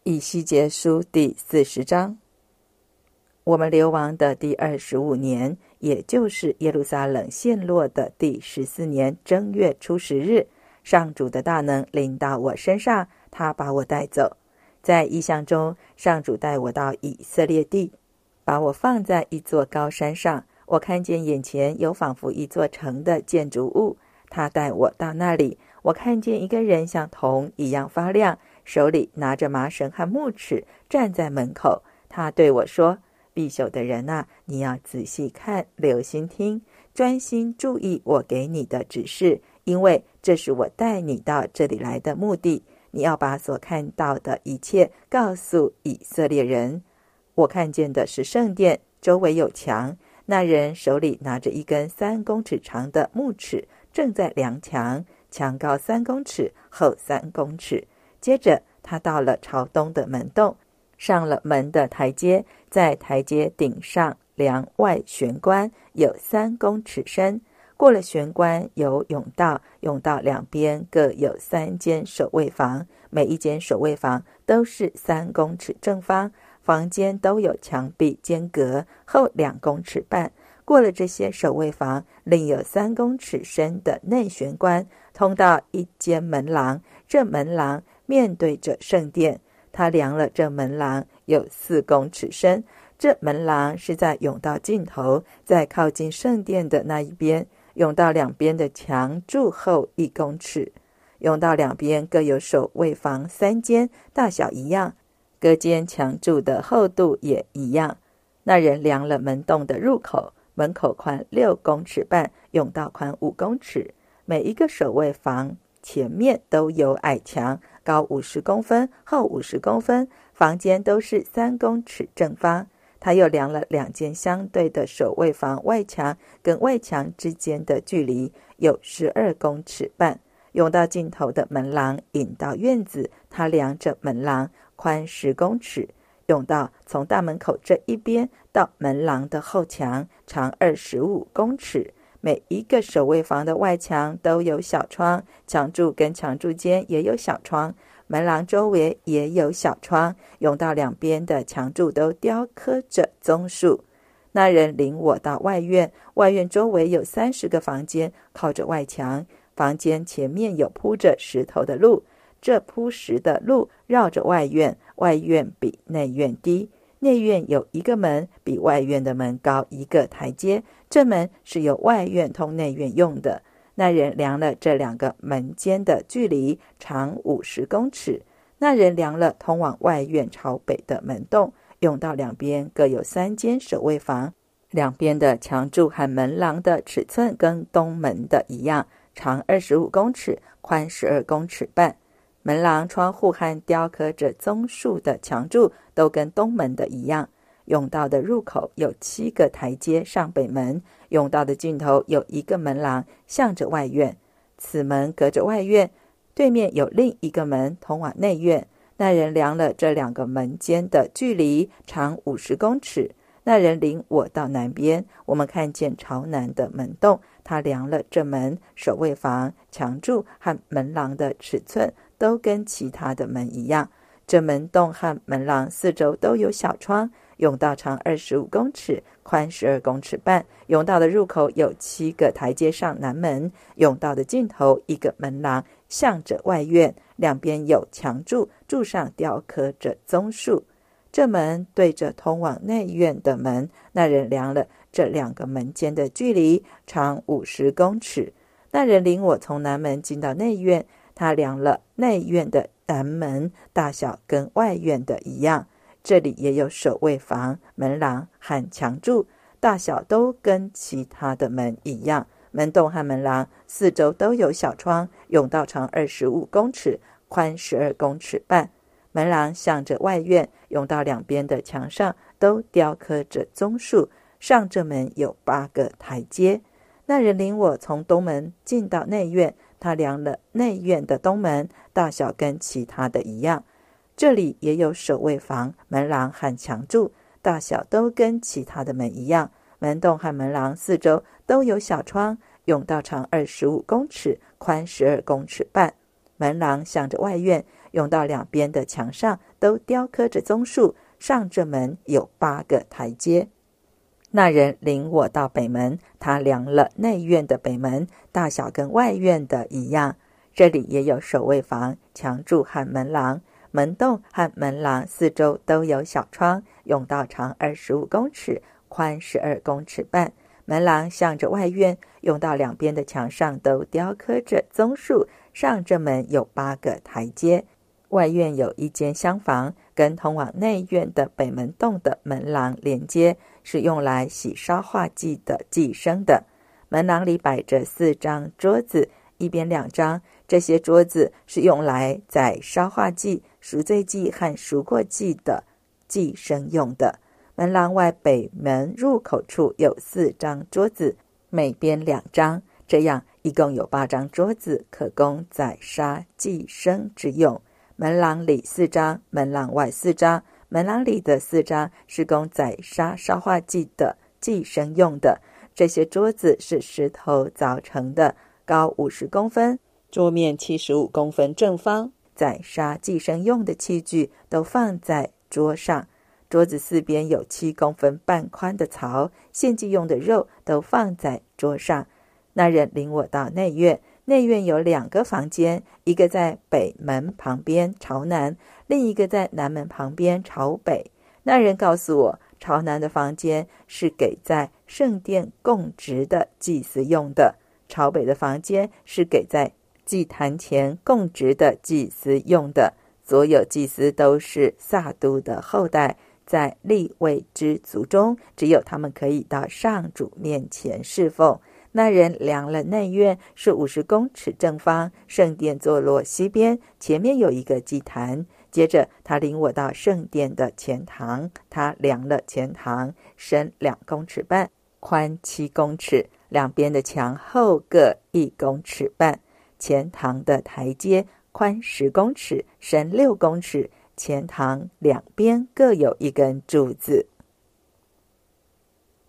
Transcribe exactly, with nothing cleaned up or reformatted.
以西结书第四十章。我们流亡的第二十五年，也就是耶路撒冷陷落的第十四年正月初十日，上主的大能临到我身上，他把我带走。在异象中，上主带我到以色列地，把我放在一座高山上，我看见眼前有仿佛一座城的建筑物。他带我到那里，我看见一个人像铜一样发亮，手里拿着麻绳和木尺，站在门口。他对我说：必朽的人啊，你要仔细看，留心听，专心注意我给你的指示，因为这是我带你到这里来的目的。你要把所看到的一切告诉以色列人。我看见的是圣殿，周围有墙，那人手里拿着一根三公尺长的木尺，正在量墙，墙高三公尺，厚三公尺。接着他到了朝东的门洞，上了门的台阶，在台阶顶上量外玄关，有三公尺深。过了玄关有甬道，甬道两边各有三间守卫房，每一间守卫房都是三公尺正方，房间都有墙壁间隔，厚两公尺半。过了这些守卫房，另有三公尺深的内玄关，通到一间门廊，这门廊面对着圣殿。他量了这门廊有四公尺深，这门廊是在甬道尽头，在靠近圣殿的那一边。甬道两边的墙柱厚一公尺，甬道两边各有守卫房三间，大小一样，各间墙柱的厚度也一样。那人量了门洞的入口，门口宽六公尺半，甬道宽五公尺。每一个守卫房前面都有矮墙，高五十公分，厚五十公分，房间都是三公尺正方。他又量了两间相对的守卫房外墙跟外墙之间的距离，有十二公尺半。甬道尽头的门廊引到院子，他量着门廊宽十公尺。甬道从大门口这一边到门廊的后墙长二十五公尺。每一个守卫房的外墙都有小窗，墙柱跟墙柱间也有小窗，门廊周围也有小窗，甬道两边的墙柱都雕刻着棕树。那人领我到外院，外院周围有三十个房间，靠着外墙，房间前面有铺着石头的路，这铺石的路绕着外院，外院比内院低，内院有一个门，比外院的门高一个台阶，这门是由外院通内院用的。那人量了这两个门间的距离，长五十公尺。那人量了通往外院朝北的门洞，甬道两边各有三间守卫房，两边的墙柱和门廊的尺寸跟东门的一样，长二十五公尺，宽十二公尺半。门廊、窗户和雕刻着棕树的墙柱都跟东门的一样。甬道的入口有七个台阶上北门，甬道的尽头有一个门廊，向着外院。此门隔着外院，对面有另一个门通往内院。那人量了这两个门间的距离，长五十公尺。那人领我到南边，我们看见朝南的门洞，他量了这门、守卫房、墙柱和门廊的尺寸，都跟其他的门一样。这门洞和门廊四周都有小窗，甬道长二十五公尺，宽十二公尺半。甬道的入口有七个台阶上南门，甬道的尽头一个门廊，向着外院，两边有墙柱，柱上雕刻着棕树。这门对着通往内院的门，那人量了这两个门间的距离，长五十公尺。那人领我从南门进到内院，他量了内院的南门，大小跟外院的一样。这里也有守卫房、门廊和墙柱，大小都跟其他的门一样。门洞和门廊四周都有小窗，甬道长二十五公尺，宽十二公尺半。门廊向着外院，甬道两边的墙上都雕刻着棕树，上这门有八个台阶。那人领我从东门进到内院，他量了内院的东门，大小跟其他的一样。这里也有守卫房、门廊和墙柱，大小都跟其他的门一样。门洞和门廊四周都有小窗，甬道长二十五公尺，宽十二公尺半。门廊向着外院， 用到两边的墙上都雕刻着棕树，上这门有八个台阶。那人领我到北门，他量了内院的北门，大小跟外院的一样。这里也有守卫房、墙柱和门廊，门洞和门廊四周都有小窗，甬道长二十五公尺，宽十二公尺半。门廊向着外院，甬道两边的墙上都雕刻着棕树，上这门有八个台阶。外院有一间厢房，跟通往内院的北门洞的门廊连接，是用来洗烧化祭的祭牲的。门廊里摆着四张桌子，一边两张，这些桌子是用来宰烧化祭、赎罪祭和赎过祭的祭牲用的。门廊外北门入口处有四张桌子，每边两张，这样一共有八张桌子，可供宰杀祭牲之用。门廊里四张，门廊外四张，门廊里的四张是供宰杀烧化祭的祭牲用的。这些桌子是石头凿成的，高五十公分，桌面七十五公分正方。宰杀祭牲用的器具都放在桌上。桌子四边有七公分半宽的槽，献祭用的肉都放在桌上。那人领我到内院，内院有两个房间，一个在北门旁边朝南，另一个在南门旁边朝北。那人告诉我，朝南的房间是给在圣殿供职的祭司用的，朝北的房间是给在祭坛前供职的祭司用的。所有祭司都是撒督的后代，在利未之族中，只有他们可以到上主面前侍奉。那人量了内院是五十公尺正方，圣殿坐落西边，前面有一个祭坛。接着他领我到圣殿的前堂，他量了前堂，深两公尺半，宽七公尺，两边的墙厚各一公尺半。前堂的台阶宽十公尺，深六公尺，前堂两边各有一根柱子。